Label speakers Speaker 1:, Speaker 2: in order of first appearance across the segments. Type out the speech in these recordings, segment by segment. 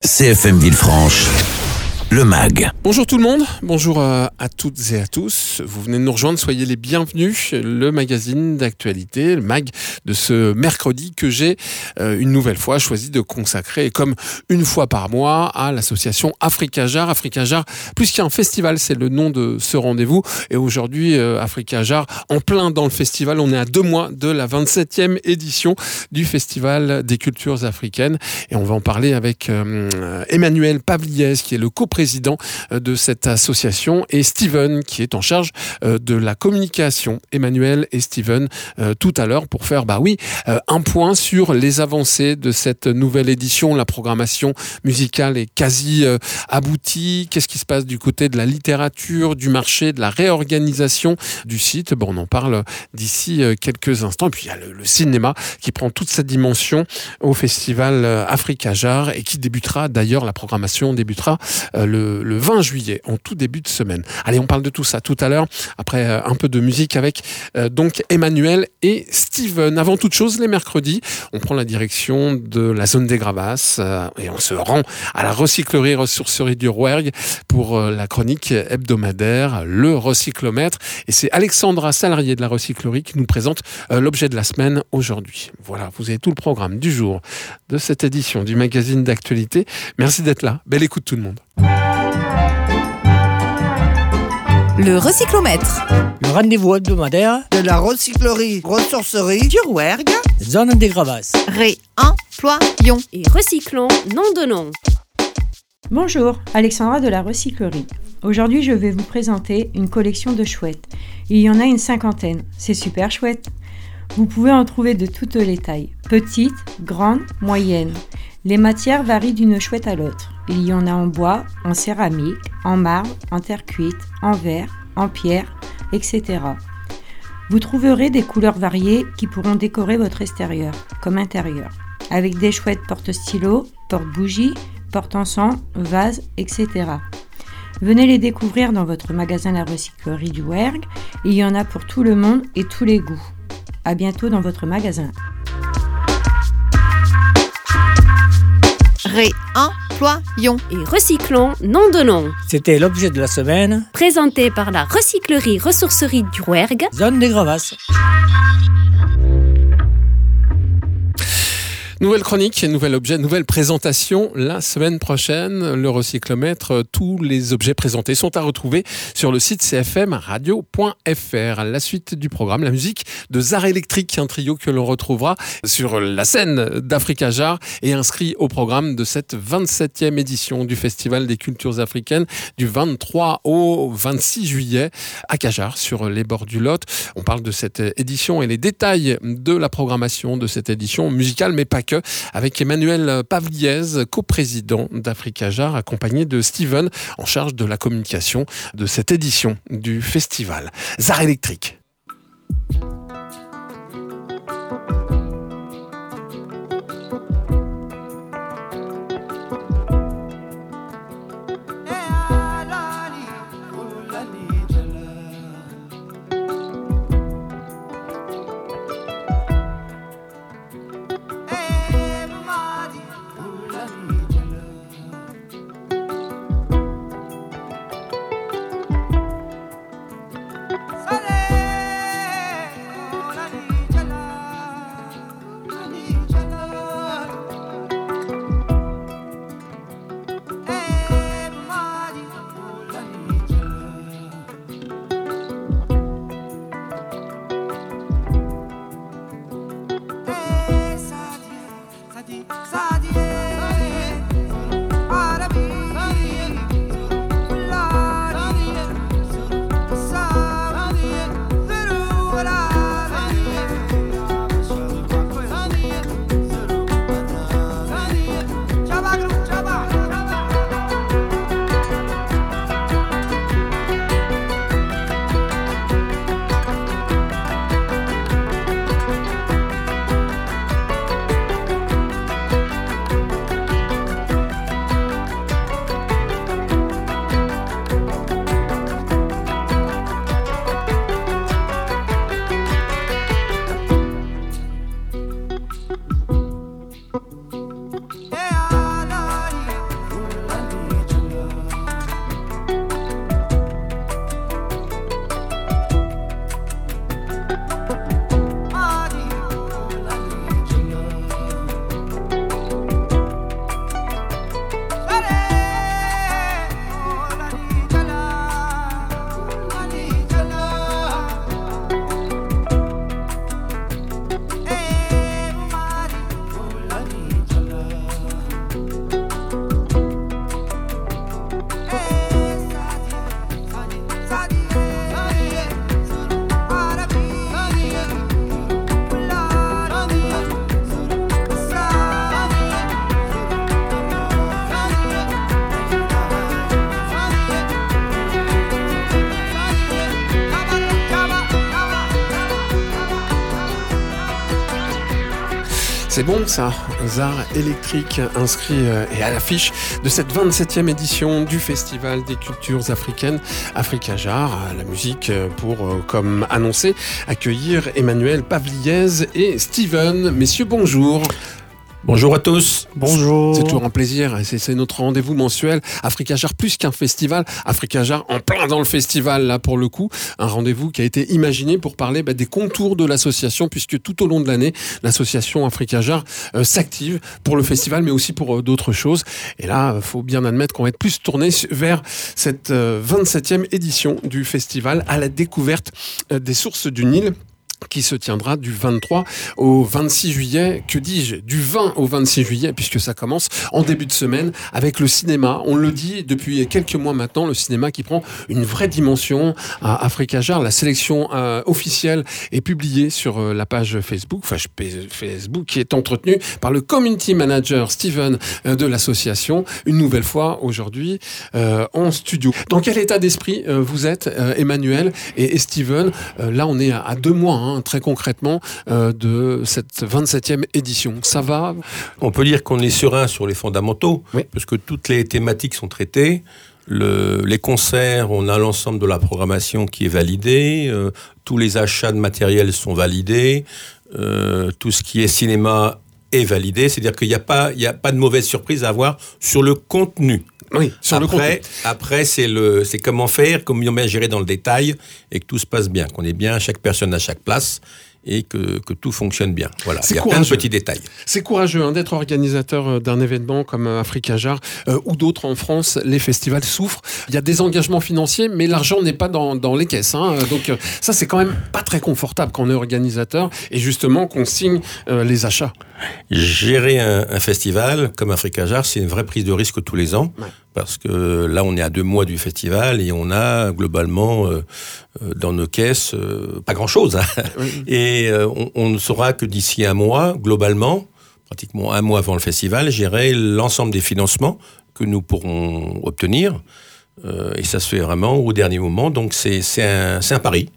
Speaker 1: CFM Villefranche, le MAG.
Speaker 2: Bonjour tout le monde, bonjour à toutes et à tous. Vous venez de nous rejoindre, soyez les bienvenus. Le magazine d'actualité, le MAG de ce mercredi que j'ai une nouvelle fois choisi de consacrer, comme une fois par mois, à l'association Africa Jar. Africa Jar, plus qu'un festival, c'est le nom de ce rendez-vous. Et aujourd'hui, Africa Jar, en plein dans le festival, on est à 2 mois de la 27e édition du Festival des cultures africaines. Et on va en parler avec Emmanuel Pavliez, qui est le coprésident de cette association, et Steven qui est en charge de la communication. Emmanuel et Steven tout à l'heure pour faire un point sur les avancées de cette nouvelle édition. La programmation musicale est quasi aboutie. Qu'est-ce qui se passe du côté de la littérature, du marché, de la réorganisation du site? On en parle d'ici quelques instants. Et puis il y a le cinéma qui prend toute sa dimension au festival Africa Jar et qui débutera, d'ailleurs la programmation débutera le 20 juillet, en tout début de semaine. Allez, on parle de tout ça tout à l'heure, après un peu de musique avec donc Emmanuel et Steven. Avant toute chose, les mercredis, on prend la direction de la zone des Gravasses et on se rend à la recyclerie ressourcerie du Rouergue pour la chronique hebdomadaire, le recyclomètre. Et c'est Alexandra, salariée de la recyclerie, qui nous présente l'objet de la semaine aujourd'hui. Voilà, vous avez tout le programme du jour de cette édition du magazine d'actualité. Merci d'être là. Belle écoute tout le monde.
Speaker 3: Le recyclomètre.
Speaker 4: Le rendez-vous hebdomadaire
Speaker 5: de la recyclerie ressourcerie
Speaker 3: du Rouergue.
Speaker 4: Zone des Gravasses.
Speaker 3: Réemployons
Speaker 6: et recyclons, nom de nom.
Speaker 7: Bonjour, Alexandra de la recyclerie. Aujourd'hui, je vais vous présenter une collection de chouettes. Il y en a une 50aine. C'est super chouette. Vous pouvez en trouver de toutes les tailles. Petites, grandes, moyennes. Les matières varient d'une chouette à l'autre. Il y en a en bois, en céramique, en marbre, en terre cuite, en verre, en pierre, etc. Vous trouverez des couleurs variées qui pourront décorer votre extérieur, comme intérieur, avec des chouettes porte-stylos, porte-bougies, porte-encens, vases, etc. Venez les découvrir dans votre magasin La Recyclerie du Rouergue. Il y en a pour tout le monde et tous les goûts. À bientôt dans votre magasin.
Speaker 3: Réemployons
Speaker 6: et recyclons, nom de nom.
Speaker 4: C'était l'objet de la semaine,
Speaker 6: présenté par la recyclerie ressourcerie du Rouergue,
Speaker 4: zone des Gravasses.
Speaker 2: Nouvelle chronique, nouvel objet, nouvelle présentation la semaine prochaine. Le recyclomètre, tous les objets présentés sont à retrouver sur le site cfmradio.fr. La suite du programme, la musique de Zar Electric, un trio que l'on retrouvera sur la scène d'Africa Jar et inscrit au programme de cette 27e édition du Festival des cultures africaines du 23 au 26 juillet à Cajar, sur les bords du Lot. On parle de cette édition et les détails de la programmation de cette édition musicale, mais pas que, avec Emmanuel Pavliez, coprésident d'Africa Jar, accompagné de Steven, en charge de la communication de cette édition du festival. Zar Electric.
Speaker 5: Allez!
Speaker 2: C'est bon ça, Zar électrique inscrit et à l'affiche de cette 27e édition du Festival des cultures africaines Africajar. La musique pour, comme annoncé, accueillir Emmanuel Pavliez et Steven. Messieurs, bonjour.
Speaker 8: Bonjour à tous.
Speaker 4: Bonjour.
Speaker 2: C'est toujours un plaisir, c'est notre rendez-vous mensuel. Africajar plus qu'un festival, Africajar en plein dans le festival là pour le coup. Un rendez-vous qui a été imaginé pour parler des contours de l'association, puisque tout au long de l'année, l'association Africajar s'active pour le festival mais aussi pour d'autres choses. Et là, il faut bien admettre qu'on va être plus tourné vers cette 27e édition du festival à la découverte des sources du Nil, qui se tiendra du 23 au 26 juillet, que dis-je, du 20 au 26 juillet, puisque ça commence en début de semaine avec le cinéma. On le dit depuis quelques mois maintenant, le cinéma qui prend une vraie dimension à Africajar. La sélection officielle est publiée sur la page Facebook qui est entretenue par le community manager Steven de l'association, une nouvelle fois aujourd'hui en studio. Dans quel état d'esprit vous êtes, Emmanuel et Steven? Là, on est à 2 mois, très concrètement, de cette 27e édition. Ça va?
Speaker 8: On peut dire qu'on est serein sur les fondamentaux,
Speaker 2: oui,
Speaker 8: parce que toutes les thématiques sont traitées. Les concerts, on a l'ensemble de la programmation qui est validée. Tous les achats de matériel sont validés. Tout ce qui est cinéma est validé. C'est-à-dire qu'il n'y a pas de mauvaise surprise à avoir sur le contenu.
Speaker 2: Oui, sur le contenu.
Speaker 8: Après, c'est comment faire, comment bien gérer dans le détail et que tout se passe bien, qu'on est bien chaque personne à chaque place et que tout fonctionne bien. Voilà, il y a plein de petits détails.
Speaker 2: C'est courageux d'être organisateur d'un événement comme Africajar ou d'autres en France. Les festivals souffrent. Il y a des engagements financiers, mais l'argent n'est pas dans les caisses. Donc ça, c'est quand même pas très confortable quand on est organisateur et justement qu'on signe les achats.
Speaker 8: Gérer un festival comme Africajar, c'est une vraie prise de risque tous les ans. Ouais. Parce que là, on est à 2 mois du festival et on a globalement dans nos caisses pas grand-chose. Oui. Et on ne saura que d'ici 1 mois, globalement, pratiquement 1 mois avant le festival, gérer l'ensemble des financements que nous pourrons obtenir. Et ça se fait vraiment au dernier moment. Donc c'est un pari.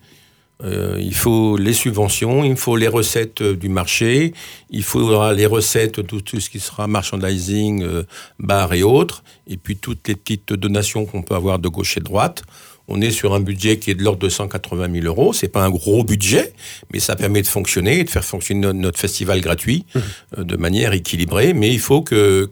Speaker 8: Il faut les subventions, il faut les recettes du marché, il faudra les recettes de tout ce qui sera merchandising, bar et autres, et puis toutes les petites donations qu'on peut avoir de gauche et de droite. On est sur un budget qui est de l'ordre de 180 000 €. C'est pas un gros budget, mais ça permet de fonctionner et de faire fonctionner notre festival gratuit de manière équilibrée. Mais il faut que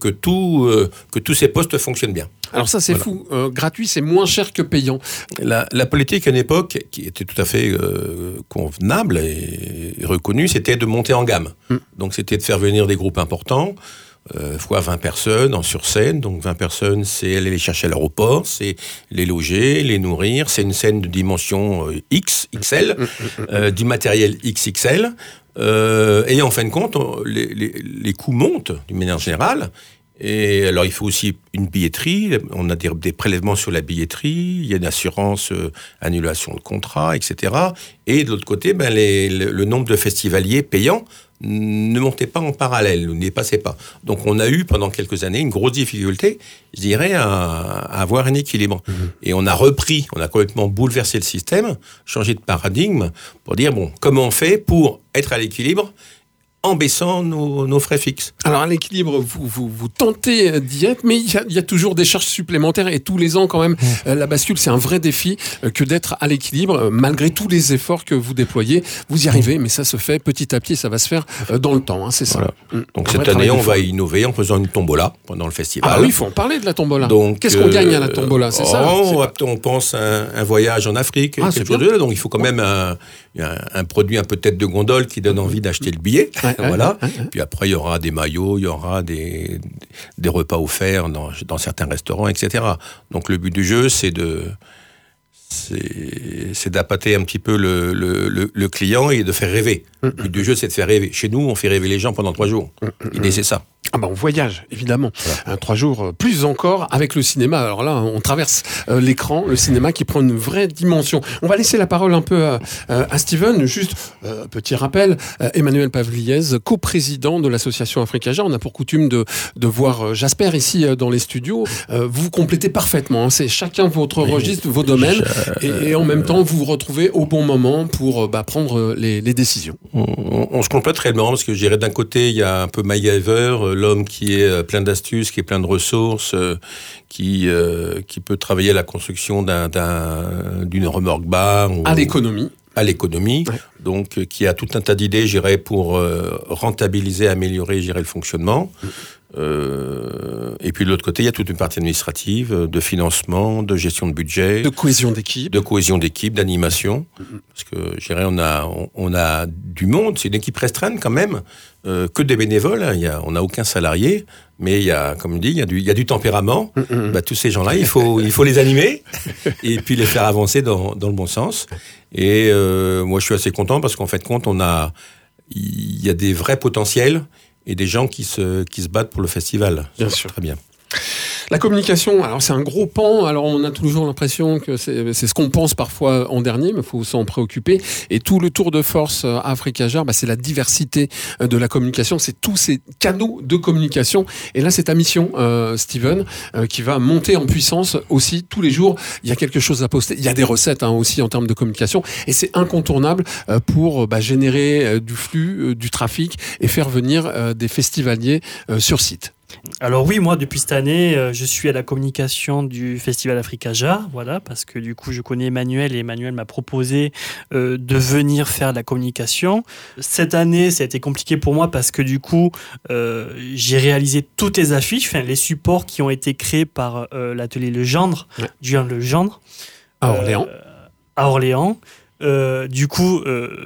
Speaker 8: tous ces postes fonctionnent bien.
Speaker 2: Alors ça, c'est fou. Gratuit, c'est moins cher que payant.
Speaker 8: La politique à l'époque, qui était tout à fait convenable et reconnue, c'était de monter en gamme. Donc c'était de faire venir des groupes importants, fois 20 personnes en sur-scène. Donc 20 personnes, c'est aller les chercher à l'aéroport, c'est les loger, les nourrir. C'est une scène de dimension XL, du matériel XXL. Et en fin de compte, les coûts montent d'une manière générale. Et alors, il faut aussi une billetterie. On a des prélèvements sur la billetterie. Il y a une assurance, annulation de contrat, etc. Et de l'autre côté, le nombre de festivaliers payants ne montait pas en parallèle, ne dépassait pas. Donc, on a eu pendant quelques années une grosse difficulté, je dirais, à avoir un équilibre. Et on a complètement bouleversé le système, changé de paradigme pour dire, comment on fait pour être à l'équilibre en baissant nos frais fixes.
Speaker 2: Alors à l'équilibre, vous tentez d'y être, mais il y a toujours des charges supplémentaires et tous les ans quand même, la bascule, c'est un vrai défi que d'être à l'équilibre. Malgré tous les efforts que vous déployez, vous y arrivez, mais ça se fait petit à petit, ça va se faire dans le temps, c'est ça.
Speaker 8: Voilà. Donc cette année, on va innover en faisant une tombola pendant le festival.
Speaker 2: Ah oui, il faut en parler de la tombola. Donc, qu'est-ce qu'on gagne à la tombola, c'est ça?
Speaker 8: On pense à un voyage en Afrique, quelque chose de là. Donc il faut quand même un produit un peu tête de gondole qui donne envie d'acheter le billet. Voilà. Puis après, il y aura des maillots, il y aura des repas offerts dans certains restaurants, etc. Donc le but du jeu, c'est d'appâter un petit peu le client et de faire rêver. Le but du jeu, c'est de faire rêver. Chez nous, on fait rêver les gens pendant 3 jours. L'idée, c'est ça.
Speaker 2: On voyage, évidemment. Voilà. 3 jours, plus encore, avec le cinéma. Alors là, on traverse l'écran, le cinéma qui prend une vraie dimension. On va laisser la parole un peu à Steven. Juste, petit rappel, Emmanuel Pavliez, coprésident de l'association Africajar. On a pour coutume de voir Jasper ici dans les studios. Vous complétez parfaitement. C'est chacun votre registre, vos domaines. Et en même temps, vous vous retrouvez au bon moment pour prendre les décisions.
Speaker 8: On se complète réellement parce que je dirais d'un côté il y a un peu MacGyver, l'homme qui est plein d'astuces, qui est plein de ressources, qui peut travailler à la construction d'une remorque-bar
Speaker 2: à l'économie.
Speaker 8: Ouais. Donc qui a tout un tas d'idées, je dirais, pour rentabiliser, améliorer, je dirais, le fonctionnement. Et puis de l'autre côté, il y a toute une partie administrative, de financement, de gestion de budget,
Speaker 2: de cohésion d'équipe,
Speaker 8: d'animation. Parce que je dirais, on a du monde, c'est une équipe restreinte quand même, que des bénévoles. On n'a aucun salarié, mais il y a, comme on dit, il y a du tempérament. Tous ces gens-là, il faut les animer et puis les faire avancer dans le bon sens. Et moi, je suis assez content parce qu'en fait, il y a des vrais potentiels. Et des gens qui se battent pour le festival.
Speaker 2: Bien sûr.
Speaker 8: Très bien.
Speaker 2: La communication, alors c'est un gros pan. Alors on a toujours l'impression que c'est ce qu'on pense parfois en dernier, mais il faut s'en préoccuper. Et tout le tour de force à Africager, c'est la diversité de la communication, c'est tous ces canaux de communication. Et là, c'est ta mission, Steven, qui va monter en puissance aussi tous les jours. Il y a quelque chose à poster. Il y a des recettes aussi en termes de communication, et c'est incontournable pour générer du flux, du trafic et faire venir des festivaliers sur site.
Speaker 9: Alors oui, moi depuis cette année, je suis à la communication du Festival Africager, voilà, parce que du coup je connais Emmanuel et Emmanuel m'a proposé de venir faire la communication. Cette année, ça a été compliqué pour moi parce que du coup j'ai réalisé toutes les affiches, les supports qui ont été créés par l'atelier Legendre, Julien Legendre,
Speaker 2: à Orléans.
Speaker 9: Du coup,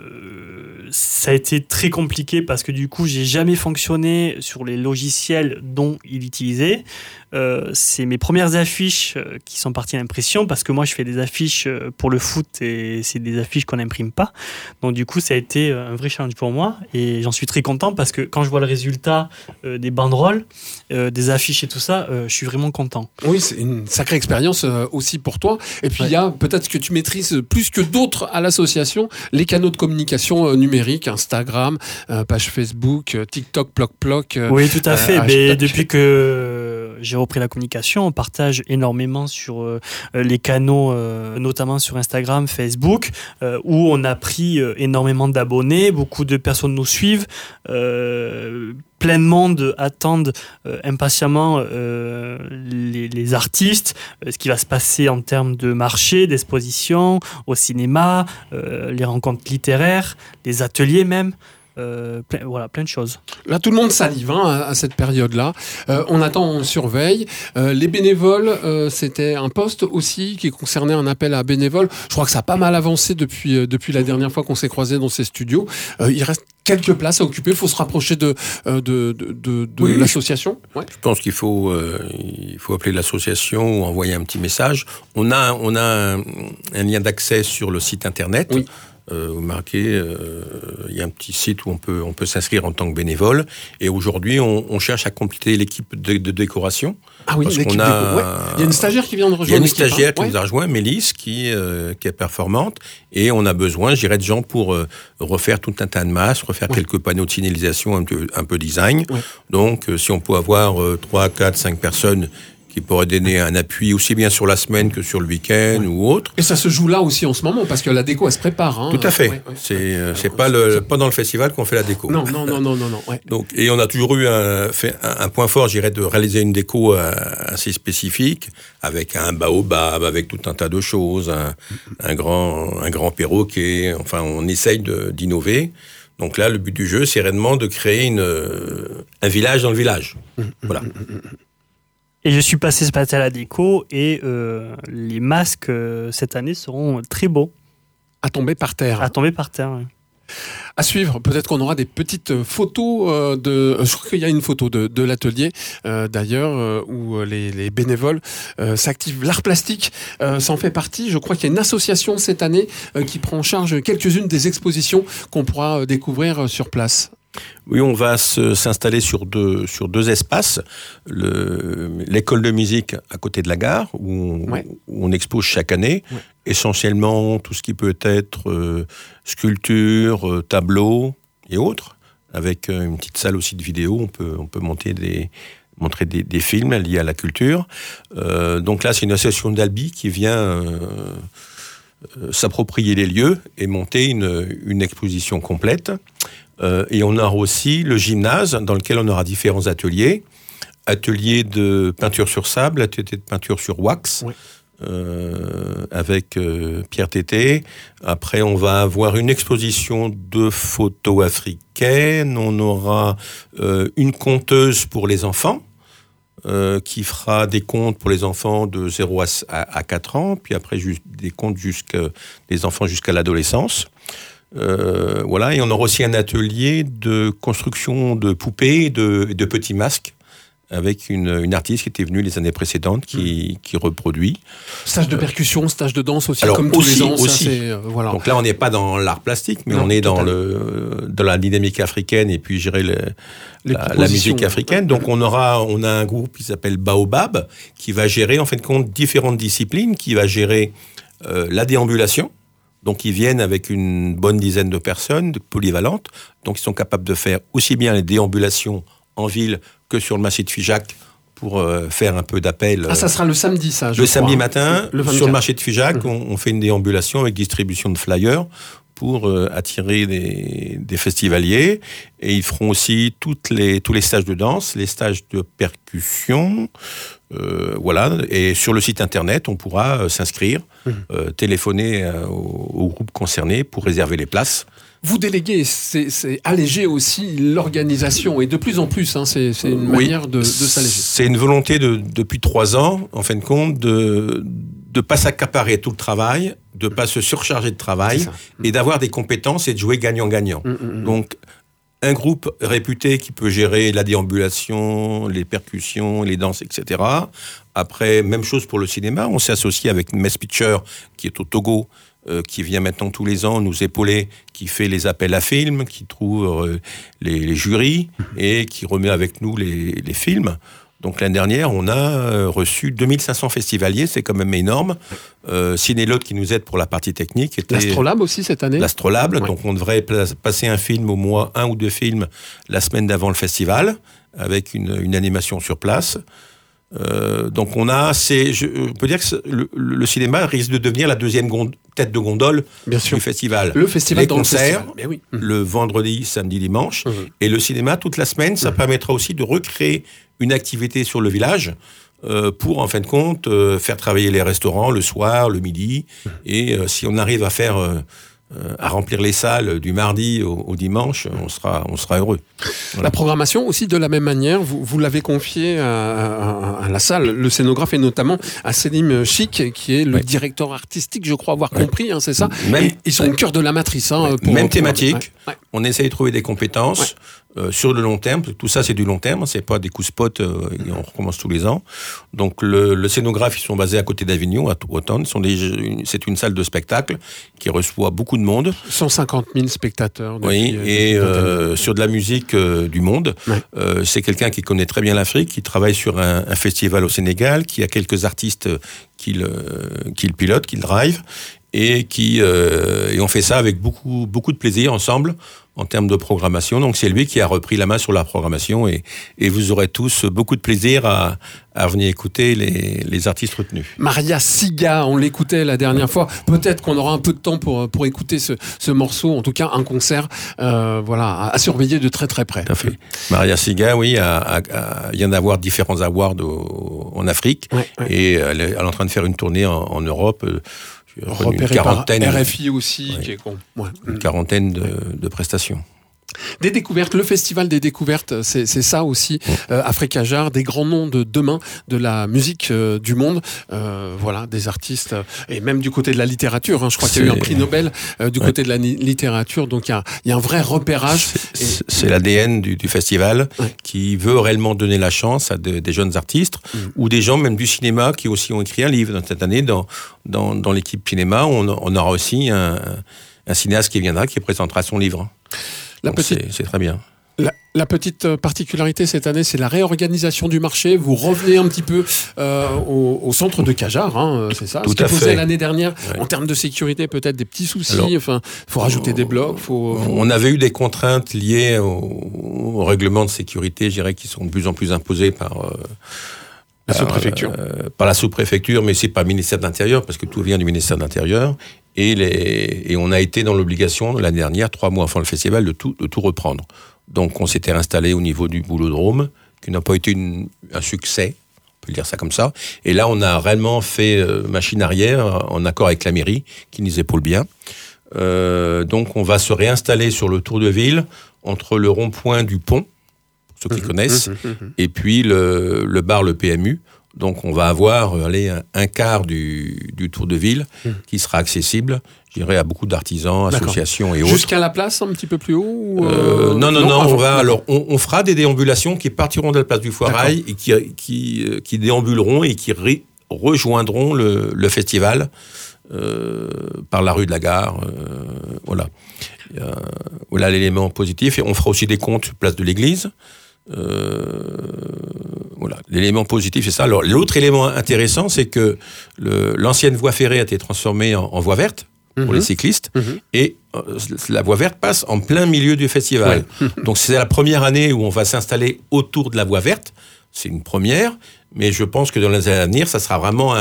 Speaker 9: ça a été très compliqué parce que du coup, j'ai jamais fonctionné sur les logiciels dont il utilisait. C'est mes premières affiches qui sont parties à l'impression parce que moi, je fais des affiches pour le foot et c'est des affiches qu'on n'imprime pas. Donc du coup, ça a été un vrai challenge pour moi et j'en suis très content parce que quand je vois le résultat des banderoles, des affiches et tout ça, je suis vraiment content.
Speaker 2: Oui, c'est une sacrée expérience aussi pour toi. Et puis il y a peut-être que tu maîtrises plus que d'autres à l'association les canaux de communication numérique, Instagram, page Facebook, TikTok, Ploc.
Speaker 9: Oui, tout à fait. Mais depuis que j'ai repris la communication, on partage énormément sur les canaux, notamment sur Instagram, Facebook, où on a pris énormément d'abonnés, beaucoup de personnes nous suivent, plein de monde attendent impatiemment les artistes, ce qui va se passer en termes de marché, d'exposition, au cinéma, les rencontres littéraires, les ateliers même. Plein de choses.
Speaker 2: Là, tout le monde salive à cette période-là. On attend, on surveille. Les bénévoles, c'était un poste aussi qui concernait un appel à bénévoles. Je crois que ça a pas mal avancé depuis la dernière fois qu'on s'est croisés dans ces studios. Il reste quelques places à occuper. Il faut se rapprocher de l'association. Ouais.
Speaker 8: Je pense qu'il faut appeler l'association ou envoyer un petit message. On a un lien d'accès sur le site internet.
Speaker 2: Oui.
Speaker 8: Vous marquez, il y a un petit site où on peut s'inscrire en tant que bénévole. Et aujourd'hui, on cherche à compléter l'équipe de décoration.
Speaker 2: Ah oui, l'équipe déco. Ouais. Il y a une stagiaire qui vient de rejoindre.
Speaker 8: Il y a une stagiaire qui nous a rejoint, Mélisse, qui est performante. Et on a besoin, je dirais, de gens pour refaire tout un tas de masses, refaire quelques panneaux de signalisation un peu design. Ouais. Donc, si on peut avoir 3, 4, 5 personnes qui pourrait donner un appui aussi bien sur la semaine que sur le week-end ou autre.
Speaker 2: Et ça se joue là aussi en ce moment, parce que la déco, elle se prépare.
Speaker 8: Tout à fait. C'est pas dans le festival qu'on fait la déco.
Speaker 2: Non. Ouais.
Speaker 8: Donc, et on a toujours eu un point fort, je dirais, de réaliser une déco assez spécifique, avec un baobab, avec tout un tas de choses, un grand perroquet. Enfin, on essaye d'innover. Donc là, le but du jeu, c'est réellement de créer un village dans le village. Voilà.
Speaker 9: Et je suis passé ce matin à la déco et les masques cette année seront très beaux.
Speaker 2: À tomber par terre.
Speaker 9: Oui.
Speaker 2: À suivre, peut-être qu'on aura des petites photos je crois qu'il y a une photo de l'atelier d'ailleurs où les bénévoles s'activent. L'art plastique s'en fait partie. Je crois qu'il y a une association cette année qui prend en charge quelques-unes des expositions qu'on pourra découvrir sur place.
Speaker 8: Oui, on va s'installer sur deux espaces. L'école de musique à côté de la gare, où on expose chaque année, essentiellement tout ce qui peut être sculpture, tableau et autres, avec une petite salle aussi de vidéo. On peut montrer des films liés à la culture. Donc là, c'est une association d'Albi qui vient s'approprier les lieux et monter une exposition complète. Et on aura aussi le gymnase dans lequel on aura différents ateliers. Atelier de peinture sur sable, atelier de peinture sur wax, oui. Avec Pierre Tété. Après, on va avoir une exposition de photos africaines. On aura une conteuse pour les enfants, qui fera des contes pour les enfants de 0 à 4 ans, puis après des contes des enfants jusqu'à l'adolescence. Voilà, et on aura aussi un atelier de construction de poupées et de petits masques, avec une artiste qui était venue les années précédentes, qui reproduit.
Speaker 2: Stage de percussion, stage de danse aussi,
Speaker 8: alors,
Speaker 2: comme tous les ans.
Speaker 8: Aussi.
Speaker 2: Ça, voilà.
Speaker 8: Donc là, on n'est pas dans l'art plastique, mais on est dans la dynamique africaine et puis, je dirais, la musique africaine. Donc on a un groupe qui s'appelle Baobab, qui va gérer, en fin de compte, différentes disciplines, qui va gérer la déambulation. Donc ils viennent avec une bonne dizaine de personnes, polyvalentes. Donc ils sont capables de faire aussi bien les déambulations en ville que sur le marché de Figeac pour faire un peu d'appel.
Speaker 2: Ça sera le samedi, ça, je crois.
Speaker 8: Samedi matin, sur le marché de Figeac,
Speaker 2: Mmh.
Speaker 8: on fait une déambulation avec distribution de flyers pour attirer des festivaliers. Et ils feront aussi tous les stages de danse, les stages de percussion. Voilà. Et sur le site internet, on pourra s'inscrire, téléphoner au groupe concerné pour réserver les places.
Speaker 2: Vous déléguez, c'est alléger aussi l'organisation, et de plus en plus, hein, c'est une manière de s'alléger.
Speaker 8: C'est une volonté depuis 3 ans, en fin de compte, de ne pas s'accaparer tout le travail, de ne pas se surcharger de travail, et d'avoir des compétences et de jouer gagnant-gagnant. Donc, un groupe réputé qui peut gérer la déambulation, les percussions, les danses, etc. Après, même chose pour le cinéma, on s'est associé avec Mess Picture, qui est au Togo, qui vient maintenant tous les ans nous épauler, qui fait les appels à films, qui trouve les jurys et qui remet avec nous les films. Donc l'année dernière, on a reçu 2500 festivaliers, c'est quand même énorme. Cinélote qui nous aide pour la partie technique.
Speaker 2: L'Astrolabe aussi cette année.
Speaker 8: L'Astrolabe, donc on devrait passer un film au mois, 1 ou 2 films la semaine d'avant le festival, avec une animation sur place. Donc je peux dire que le cinéma risque de devenir la deuxième tête de gondole du festival.
Speaker 2: Le festival
Speaker 8: les
Speaker 2: dans
Speaker 8: concerts,
Speaker 2: le festival.
Speaker 8: Le vendredi, samedi, dimanche, et le cinéma toute la semaine. Ça permettra aussi de recréer une activité sur le village pour, en fin de compte, faire travailler les restaurants le soir, le midi, et si on arrive à remplir les salles du mardi au dimanche, on sera heureux. Voilà.
Speaker 2: La programmation aussi, de la même manière, vous l'avez confiée à la salle, le scénographe, et notamment à Selim Chic, qui est le directeur artistique, je crois avoir compris, hein, c'est ça. Ils sont au cœur de la matrice. Hein,
Speaker 8: même thématique, on essaye de trouver des compétences sur le long terme. Tout ça, c'est du long terme, c'est pas des coups spot, on recommence tous les ans. Donc le scénographe, ils sont basés à côté d'Avignon, à Automne. C'est une salle de spectacle qui reçoit beaucoup de monde.
Speaker 2: 150 000 spectateurs.
Speaker 8: Oui, et sur de la musique du monde. C'est quelqu'un qui connaît très bien l'Afrique, qui travaille sur un festival au Sénégal, qui a quelques artistes qu'il pilote, qu'il drive, et on fait ça avec beaucoup de plaisir ensemble en termes de programmation. Donc c'est lui qui a repris la main sur la programmation, et vous aurez tous beaucoup de plaisir à venir écouter les artistes retenus.
Speaker 2: Maria Siga, on l'écoutait la dernière fois. Peut-être qu'on aura un peu de temps pour écouter ce morceau, en tout cas un concert, à surveiller de très très près.
Speaker 8: Tout à fait. Maria Siga, oui, vient d'avoir différents awards en Afrique, et elle est en train de faire une tournée en Europe.
Speaker 2: Repéré une quarantaine par RFI aussi, qui est
Speaker 8: une quarantaine de prestations.
Speaker 2: Des découvertes, le festival des découvertes, c'est ça aussi, Africa Jard, des grands noms de demain de la musique du monde, des artistes, et même du côté de la littérature, hein, je crois qu'il y a eu un prix Nobel du côté de la littérature, donc il y a un vrai repérage.
Speaker 8: C'est l'ADN du festival, qui veut réellement donner la chance à des jeunes artistes, ou des gens même du cinéma qui aussi ont écrit un livre. Cette année, dans l'équipe cinéma, on aura aussi un cinéaste qui viendra, qui présentera son livre. C'est très bien.
Speaker 2: La petite particularité cette année, c'est la réorganisation du marché. Vous revenez un petit peu au centre de Cajar, hein, c'est ça.
Speaker 8: Tout
Speaker 2: ce qui
Speaker 8: à fait.
Speaker 2: posait l'année dernière, en termes de sécurité, peut-être des petits soucis. Il faut rajouter des blocs.
Speaker 8: On avait eu des contraintes liées au règlement de sécurité, je dirais, qui sont de plus en plus imposées par
Speaker 2: la sous-préfecture.
Speaker 8: Par la sous-préfecture, mais c'est pas le ministère de l'Intérieur, parce que tout vient du ministère de l'Intérieur. Et on a été dans l'obligation l'année dernière, 3 mois avant le festival, de tout reprendre. Donc on s'était installé au niveau du Boulodrome, qui n'a pas été un succès, on peut dire ça comme ça. Et là, on a réellement fait machine arrière, en accord avec la mairie, qui nous épaule bien. Donc on va se réinstaller sur le Tour de Ville, entre le rond-point du pont, pour ceux qui connaissent, et puis le bar, le PMU. Donc on va avoir un quart du Tour de Ville qui sera accessible, je dirais, à beaucoup d'artisans, associations et autres.
Speaker 2: Jusqu'à la place, un petit peu plus haut
Speaker 8: Non, on fera des déambulations qui partiront de la place du Foirail et qui déambuleront et qui rejoindront le festival par la rue de la Gare. Voilà l'élément positif. Et on fera aussi des comptes place de l'église. Voilà, l'élément positif, c'est ça. Alors, l'autre élément intéressant, c'est que l'ancienne voie ferrée a été transformée en voie verte pour les cyclistes, et la voie verte passe en plein milieu du festival. Donc, c'est la première année où on va s'installer autour de la voie verte. C'est une première, mais je pense que dans les années à venir, ça sera vraiment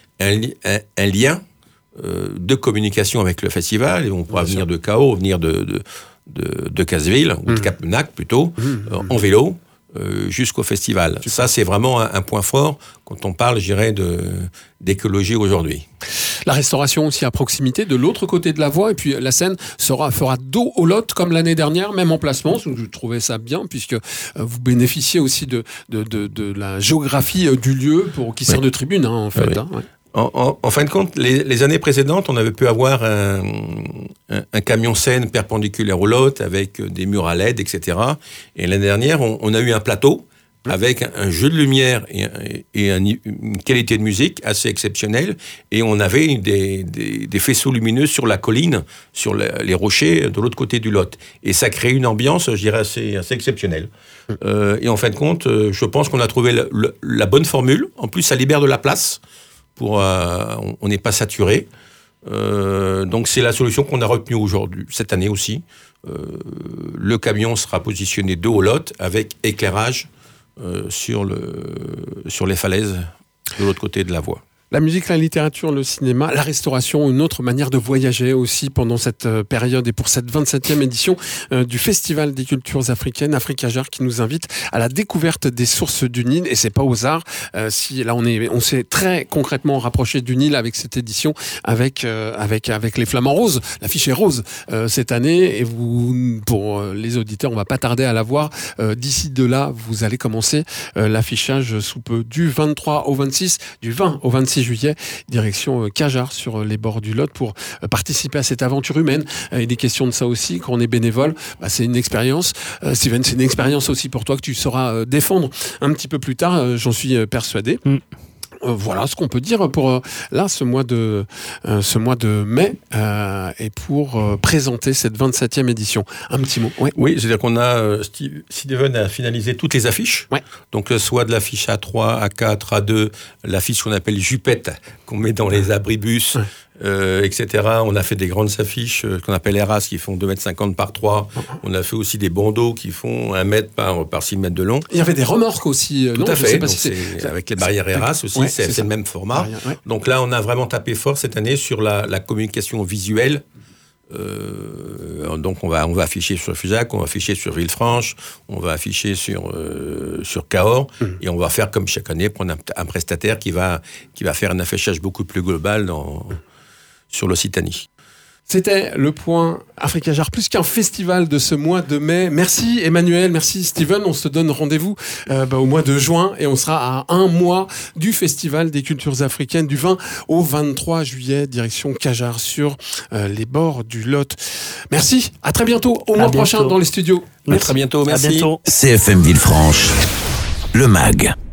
Speaker 8: un lien de communication avec le festival, et on pourra venir de Cahors, venir de Casseville, ou de Cap-Menac plutôt, en vélo, jusqu'au festival. Ça, c'est vraiment un point fort quand on parle, je dirais, d'écologie aujourd'hui.
Speaker 2: La restauration aussi à proximité, de l'autre côté de la voie, et puis la scène fera dos au lot comme l'année dernière, même emplacement. Donc je trouvais ça bien, puisque vous bénéficiez aussi de la géographie du lieu qui sert de tribune, en fait.
Speaker 8: Oui. En fin de compte, les années précédentes, on avait pu avoir un camion scène perpendiculaire au lot avec des murs à LED, etc. Et l'année dernière, on a eu un plateau avec un jeu de lumière et une qualité de musique assez exceptionnelle. Et on avait des faisceaux lumineux sur la colline, sur les rochers de l'autre côté du lot. Et ça crée une ambiance, je dirais, assez exceptionnelle. Et en fin de compte, je pense qu'on a trouvé la bonne formule. En plus, ça libère de la place. On n'est pas saturé. Donc c'est la solution qu'on a retenue aujourd'hui, cette année aussi. Le camion sera positionné dos au lot avec éclairage sur les falaises de l'autre côté de la voie.
Speaker 2: La musique, la littérature, le cinéma, la restauration, une autre manière de voyager aussi pendant cette période et pour cette 27e édition du Festival des cultures africaines, Africajar, qui nous invite à la découverte des sources du Nil. Et c'est pas au hasard si là on s'est très concrètement rapproché du Nil avec cette édition, avec les Flamants Roses. L'affiche est rose cette année, et vous, pour les auditeurs, on va pas tarder à la voir. D'ici de là, vous allez commencer l'affichage sous peu du 23 au 26, du 20 au 26 juillet, direction Cajar, sur les bords du Lot, pour participer à cette aventure humaine. Et des questions de ça aussi, quand on est bénévole, c'est une expérience. Steven, c'est une expérience aussi pour toi que tu sauras défendre un petit peu plus tard, j'en suis persuadé. Voilà ce qu'on peut dire pour ce mois de mai et pour présenter cette 27e édition. Un petit mot.
Speaker 8: Oui, c'est-à-dire qu'on a Steven a finalisé toutes les affiches. Donc soit de l'affiche A3, A4, A2, l'affiche qu'on appelle jupette, qu'on met dans les abribus, etc. On a fait des grandes affiches qu'on appelle Eras, qui font 2,50 m par 3. On a fait aussi des bandeaux qui font 1 mètre par 6 mètres de long.
Speaker 2: Il y avait des remorques aussi.
Speaker 8: Tout à fait. Donc c'est avec les barrières Eras aussi, c'est le même format. Donc là, on a vraiment tapé fort cette année sur la communication visuelle. Donc on va afficher sur Fusac, on va afficher sur Villefranche, on va afficher sur Cahors, et on va faire comme chaque année, prendre un prestataire qui va faire un affichage beaucoup plus global sur l'Occitanie.
Speaker 2: C'était le point Africajar, plus qu'un festival de ce mois de mai. Merci Emmanuel, merci Steven. On se donne rendez-vous au mois de juin, et on sera à 1 mois du Festival des cultures africaines, du 20 au 23 juillet, direction Cajar, sur les bords du Lot. Merci, à très bientôt, au mois prochain dans les studios.
Speaker 8: À très bientôt, merci.
Speaker 1: CFM Villefranche, le MAG.